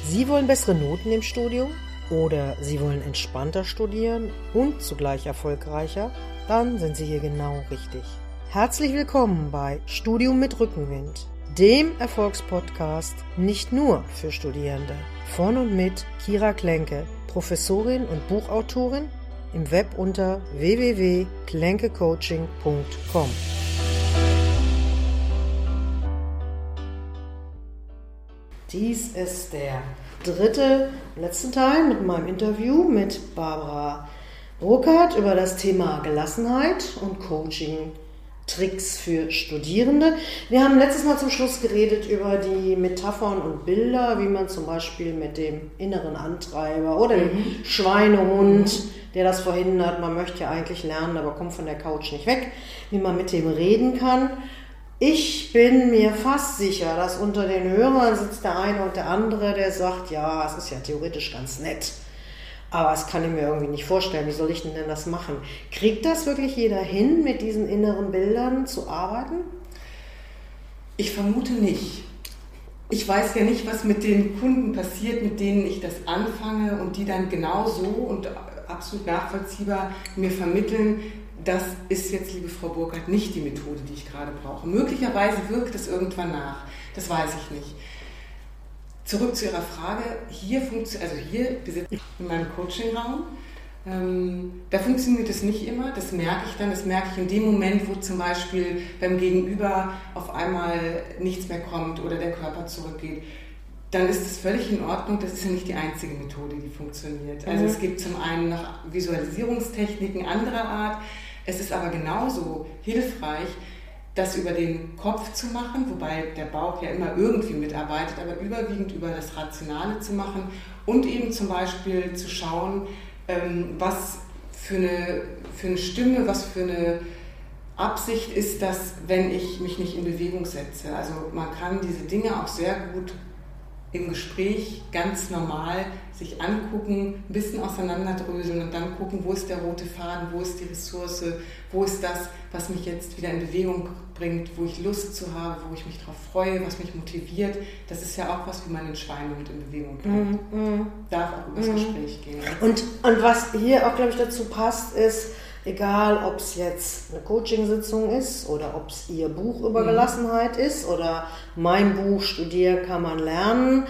Sie wollen bessere Noten im Studium oder Sie wollen entspannter studieren und zugleich erfolgreicher? Dann sind Sie hier genau richtig. Herzlich willkommen bei Studium mit Rückenwind, dem Erfolgspodcast nicht nur für Studierende. Von und mit Kira Klenke, Professorin und Buchautorin, im Web unter www.klenkecoaching.com. Dies ist der letzte Teil mit meinem Interview mit Barbara Burkhardt über das Thema Gelassenheit und Coaching-Tricks für Studierende. Wir haben letztes Mal zum Schluss geredet über die Metaphern und Bilder, wie man zum Beispiel mit dem inneren Antreiber oder dem Schweinehund, der das verhindert, man möchte ja eigentlich lernen, aber kommt von der Couch nicht weg, wie man mit dem reden kann. Ich bin mir fast sicher, dass unter den Hörern sitzt der eine und der andere, der sagt, ja, es ist ja theoretisch ganz nett, aber das kann ich mir irgendwie nicht vorstellen, wie soll ich denn das machen? Kriegt das wirklich jeder hin, mit diesen inneren Bildern zu arbeiten? Ich vermute nicht. Ich weiß ja nicht, was mit den Kunden passiert, mit denen ich das anfange und die dann genau so und absolut nachvollziehbar mir vermitteln, das ist jetzt, liebe Frau Burkhardt, nicht die Methode, die ich gerade brauche. Möglicherweise wirkt es irgendwann nach, das weiß ich nicht. Zurück zu Ihrer Frage, wir sitzen in meinem Coachingraum, da funktioniert es nicht immer, das merke ich in dem Moment, wo zum Beispiel beim Gegenüber auf einmal nichts mehr kommt oder der Körper zurückgeht. Dann ist es völlig in Ordnung, das ist ja nicht die einzige Methode, die funktioniert. Also es gibt zum einen noch Visualisierungstechniken anderer Art, es ist aber genauso hilfreich, das über den Kopf zu machen, wobei der Bauch ja immer irgendwie mitarbeitet, aber überwiegend über das Rationale zu machen und eben zum Beispiel zu schauen, was für eine Stimme, was für eine Absicht ist das, wenn ich mich nicht in Bewegung setze. Also man kann diese Dinge auch sehr gut im Gespräch ganz normal sich angucken, ein bisschen auseinanderdröseln und dann gucken, wo ist der rote Faden, wo ist die Ressource, wo ist das, was mich jetzt wieder in Bewegung bringt, wo ich Lust zu habe, wo ich mich darauf freue, was mich motiviert. Das ist ja auch was, wie man den Schweinehund in Bewegung bringt. Darf auch übers Gespräch gehen. Und was hier auch, glaube ich, dazu passt, ist, egal, ob es jetzt eine Coachingsitzung ist oder ob es Ihr Buch über Gelassenheit ist oder mein Buch Studieren kann man lernen,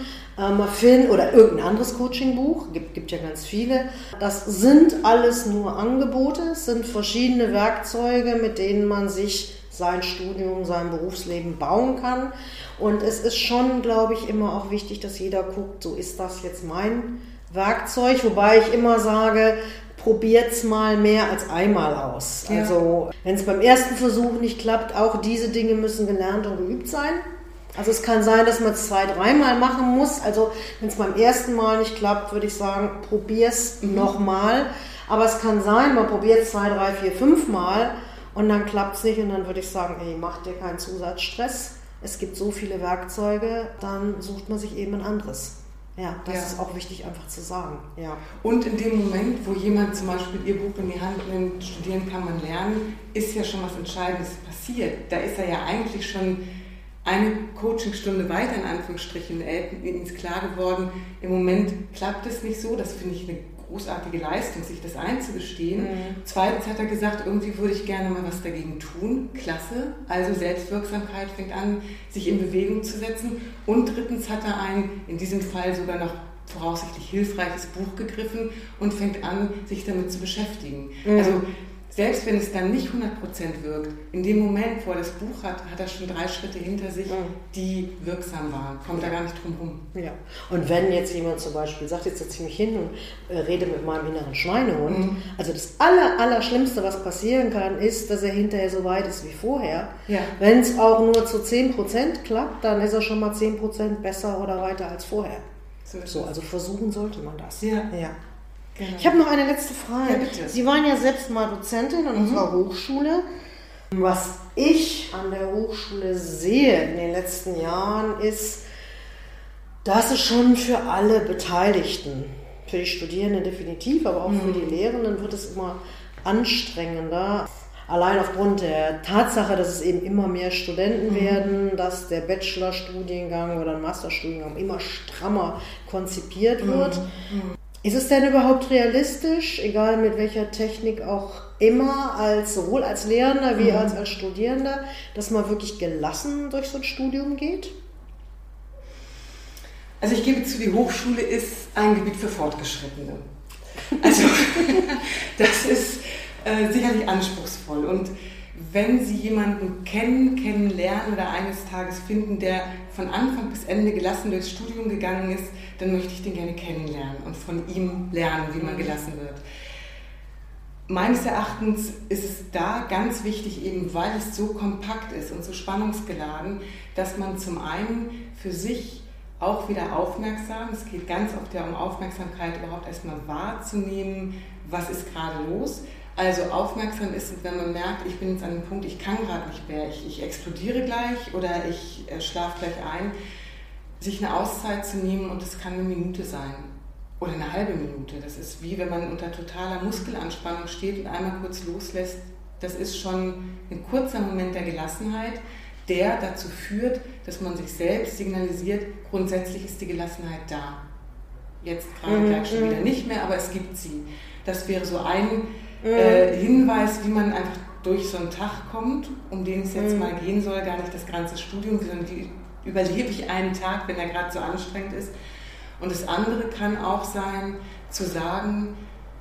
oder irgendein anderes Coachingbuch, gibt ja ganz viele. Das sind alles nur Angebote, es sind verschiedene Werkzeuge, mit denen man sich sein Studium, sein Berufsleben bauen kann. Und es ist schon, glaube ich, immer auch wichtig, dass jeder guckt, so ist das jetzt mein Werkzeug, wobei ich immer sage, probiert's mal mehr als einmal aus. Ja. Also wenn es beim ersten Versuch nicht klappt, auch diese Dinge müssen gelernt und geübt sein. Also es kann sein, dass man es 2-3 Mal machen muss. Also wenn es beim ersten Mal nicht klappt, würde ich sagen, probier's nochmal. Aber es kann sein, man probiert es 2, 3, 4, 5 Mal und dann klappt es nicht und dann würde ich sagen, ey, mach dir keinen Zusatzstress. Es gibt so viele Werkzeuge, dann sucht man sich eben ein anderes. Ja, das ist auch wichtig einfach zu sagen. Ja. Und in dem Moment, wo jemand zum Beispiel ihr Buch in die Hand nimmt, studieren kann man lernen, ist ja schon was Entscheidendes passiert. Da ist er ja eigentlich schon eine Coachingstunde weiter, in Anführungsstrichen, ihm ist klar geworden, im Moment klappt es nicht so, das finde ich eine großartige Leistung, sich das einzugestehen. Zweitens hat er gesagt, irgendwie würde ich gerne mal was dagegen tun. Klasse. Also Selbstwirksamkeit fängt an, sich in Bewegung zu setzen. Und drittens hat er ein, in diesem Fall sogar noch voraussichtlich hilfreiches Buch gegriffen und fängt an, sich damit zu beschäftigen. Also selbst wenn es dann nicht 100% wirkt, in dem Moment, wo er das Buch hat, hat er schon 3 Schritte hinter sich, die wirksam waren. Kommt da gar nicht drum rum. Ja. Und wenn jetzt jemand zum Beispiel sagt, jetzt setze ich mich hin und rede mit meinem inneren Schweinehund, also das Allerschlimmste, was passieren kann, ist, dass er hinterher so weit ist wie vorher. Ja. Wenn es auch nur zu 10% klappt, dann ist er schon mal 10% besser oder weiter als vorher. So, also versuchen sollte man das. Ja. Genau. Ich habe noch eine letzte Frage. Ja, bitte. Sie waren ja selbst mal Dozentin an unserer Hochschule. Was ich an der Hochschule sehe in den letzten Jahren ist, dass es schon für alle Beteiligten, für die Studierenden definitiv, aber auch für die Lehrenden wird es immer anstrengender. allein aufgrund der Tatsache, dass es eben immer mehr Studenten werden, dass der Bachelorstudiengang oder ein Masterstudiengang immer strammer konzipiert wird. Ist es denn überhaupt realistisch, egal mit welcher Technik auch immer, sowohl als Lehrender wie als Studierender, dass man wirklich gelassen durch so ein Studium geht? Also ich gebe zu, die Hochschule ist ein Gebiet für Fortgeschrittene. Also das ist sicherlich anspruchsvoll. Und wenn Sie jemanden kennenlernen oder eines Tages finden, der von Anfang bis Ende gelassen durchs Studium gegangen ist, dann möchte ich den gerne kennenlernen und von ihm lernen, wie man gelassen wird. Meines Erachtens ist es da ganz wichtig, eben weil es so kompakt ist und so spannungsgeladen, dass man zum einen für sich auch wieder aufmerksam, es geht ganz oft ja um Aufmerksamkeit, überhaupt erstmal wahrzunehmen, was ist gerade los. Also aufmerksam ist, wenn man merkt, ich bin jetzt an einem Punkt, ich kann gerade nicht mehr, ich explodiere gleich oder ich schlafe gleich ein, sich eine Auszeit zu nehmen, und das kann eine Minute sein oder eine halbe Minute. Das ist wie wenn man unter totaler Muskelanspannung steht und einmal kurz loslässt. Das ist schon ein kurzer Moment der Gelassenheit, der dazu führt, dass man sich selbst signalisiert, grundsätzlich ist die Gelassenheit da. Jetzt gerade gleich schon wieder nicht mehr, aber es gibt sie. Das wäre so ein Hinweis, wie man einfach durch so einen Tag kommt, um den es jetzt mal gehen soll, gar nicht das ganze Studium, sondern wie überlebe ich einen Tag, wenn er gerade so anstrengend ist. Und das andere kann auch sein, zu sagen,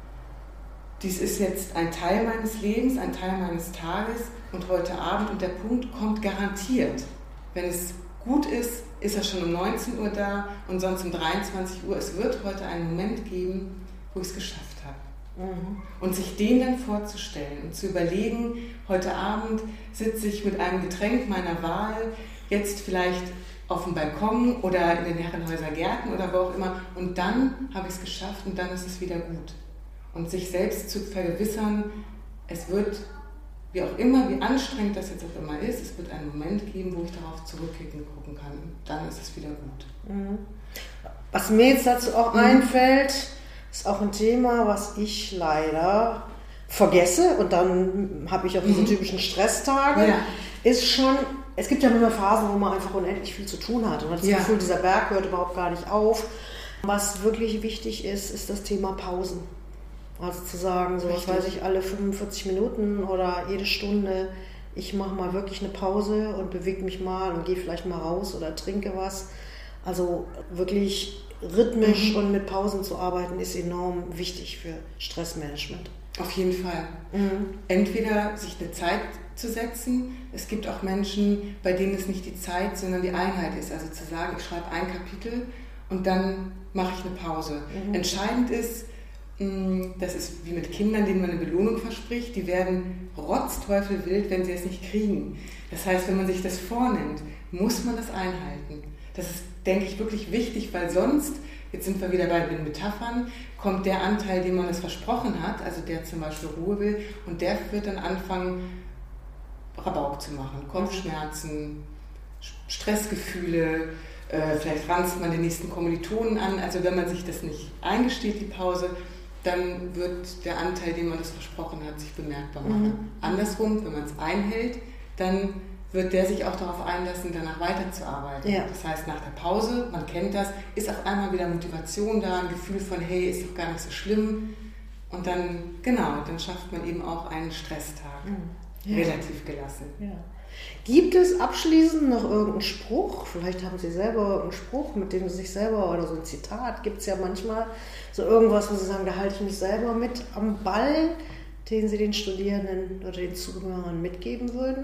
dies ist jetzt ein Teil meines Lebens, ein Teil meines Tages und heute Abend, und der Punkt kommt garantiert. Wenn es gut ist, ist er schon um 19 Uhr da und sonst um 23 Uhr. Es wird heute einen Moment geben, wo ich es geschafft habe. Und sich den dann vorzustellen und zu überlegen, heute Abend sitze ich mit einem Getränk meiner Wahl, jetzt vielleicht auf dem Balkon oder in den Herrenhäuser Gärten oder wo auch immer, und dann habe ich es geschafft und dann ist es wieder gut. Und sich selbst zu vergewissern, es wird, wie auch immer, wie anstrengend das jetzt auch immer ist, es wird einen Moment geben, wo ich darauf zurückblicken gucken kann, und dann ist es wieder gut. Was mir jetzt dazu auch einfällt, ist auch ein Thema, was ich leider vergesse, und dann habe ich auch diese typischen Stresstage, ist schon, es gibt ja immer Phasen, wo man einfach unendlich viel zu tun hat und hat das Gefühl, dieser Berg hört überhaupt gar nicht auf. Was wirklich wichtig ist, ist das Thema Pausen. Also zu sagen, so was weiß ich, alle 45 Minuten oder jede Stunde, ich mache mal wirklich eine Pause und bewege mich mal und gehe vielleicht mal raus oder trinke was. Also wirklich rhythmisch und mit Pausen zu arbeiten, ist enorm wichtig für Stressmanagement. Auf jeden Fall. Entweder sich eine Zeit zu setzen. Es gibt auch Menschen, bei denen es nicht die Zeit, sondern die Einheit ist. Also zu sagen, ich schreibe ein Kapitel und dann mache ich eine Pause. Entscheidend ist, das ist wie mit Kindern, denen man eine Belohnung verspricht, die werden rotzteufelwild, wenn sie es nicht kriegen. Das heißt, wenn man sich das vornimmt, muss man das einhalten. Das ist, denke ich, wirklich wichtig, weil sonst, jetzt sind wir wieder bei den Metaphern, kommt der Anteil, den man das versprochen hat, also der zum Beispiel Ruhe will, und der wird dann anfangen, Rabauк zu machen, Kopfschmerzen, Stressgefühle, vielleicht ranzt man den nächsten Kommilitonen an. Also wenn man sich das nicht eingesteht, die Pause, dann wird der Anteil, den man das versprochen hat, sich bemerkbar machen. Andersrum, wenn man es einhält, dann wird der sich auch darauf einlassen, danach weiterzuarbeiten. Das heißt, nach der Pause, man kennt das, ist auf einmal wieder Motivation da, ein Gefühl von, hey, ist doch gar nicht so schlimm. Und dann, dann schafft man eben auch einen Stresstag. Relativ gelassen. Gibt es abschließend noch irgendeinen Spruch? Vielleicht haben Sie selber irgendeinen Spruch, mit dem Sie sich selber, oder so ein Zitat, gibt es ja manchmal, so irgendwas, wo Sie sagen, da halte ich mich selber mit am Ball, den Sie den Studierenden oder den Zuhörern mitgeben würden?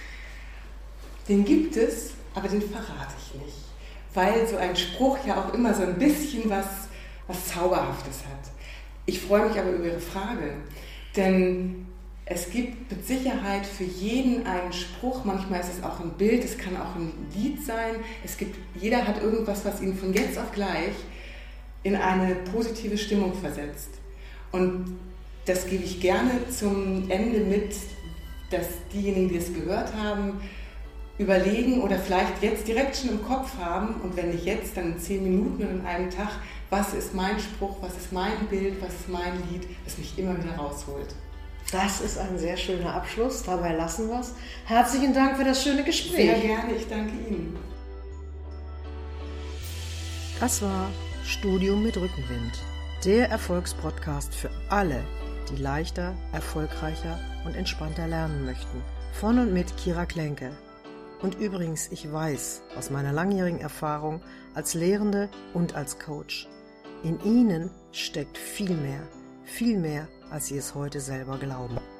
Den gibt es, aber den verrate ich nicht. Weil so ein Spruch ja auch immer so ein bisschen was Zauberhaftes hat. Ich freue mich aber über Ihre Frage, denn es gibt mit Sicherheit für jeden einen Spruch, manchmal ist es auch ein Bild, es kann auch ein Lied sein. Jeder hat irgendwas, was ihn von jetzt auf gleich in eine positive Stimmung versetzt. Und das gebe ich gerne zum Ende mit, dass diejenigen, die es gehört haben, überlegen oder vielleicht jetzt direkt schon im Kopf haben, und wenn nicht jetzt, dann in 10 Minuten oder in einem Tag, was ist mein Spruch, was ist mein Bild, was ist mein Lied, das mich immer wieder rausholt. Das ist ein sehr schöner Abschluss. Dabei lassen wir es. Herzlichen Dank für das schöne Gespräch. Sehr gerne, ich danke Ihnen. Das war Studium mit Rückenwind, der Erfolgspodcast für alle, die leichter, erfolgreicher und entspannter lernen möchten. Von und mit Kira Klenke. Und übrigens, ich weiß aus meiner langjährigen Erfahrung als Lehrende und als Coach, in Ihnen steckt viel mehr, als Sie es heute selber glauben.